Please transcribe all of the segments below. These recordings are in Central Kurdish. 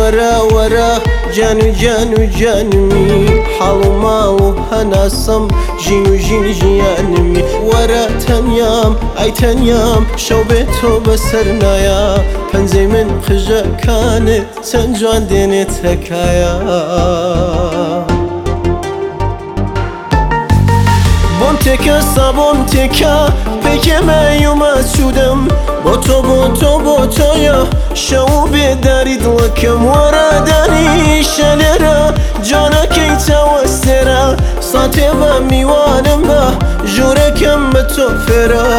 ورا ورا جانو جانو جانمي حالو مالو هناسم جينو جين جيانمي ورا تنيام اي تنيام شو بيتو بسرنايا پنزي من خجا كانت تنجوان دينت هكايا بون تكا سابون تكا پکم یومد شدم با تو یا شو بداری دلکم وردانی شلرا جانا کی توسترا ساته و میوانم با جورکم به تو فرا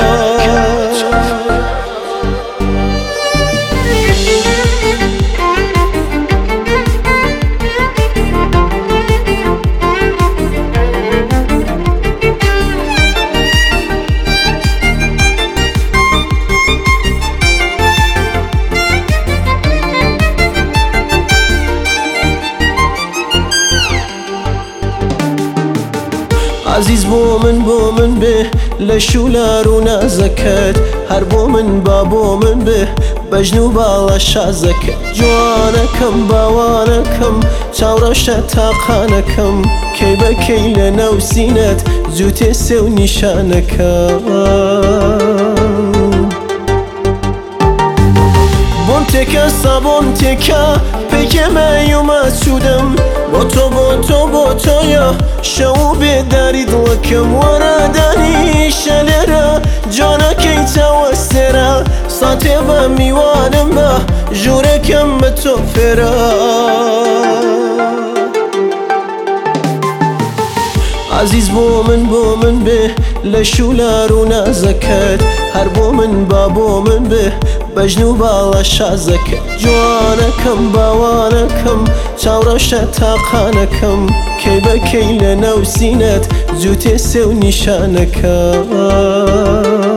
عزیز بو من به لشولار و نازکت هر بو من به بجنو بالا شازکت جوانکم باوانکم چاورشت تاقانکم کی بکی لنو سینت زوت سو نشانکم بون تکا سابون تکا پکم یومد شدم با تو یا شو بداری دلکم وردانی شلرا جانا کی توسترا ساته و میوانم با جورکم به تو فرا عزیز بو من به لشولار و نازکت هر بو من به بجنو بالا شازکت جوانکم باوانکم چاورشت تاقانکم کی بکی لنو سینت زوت سو نشانکم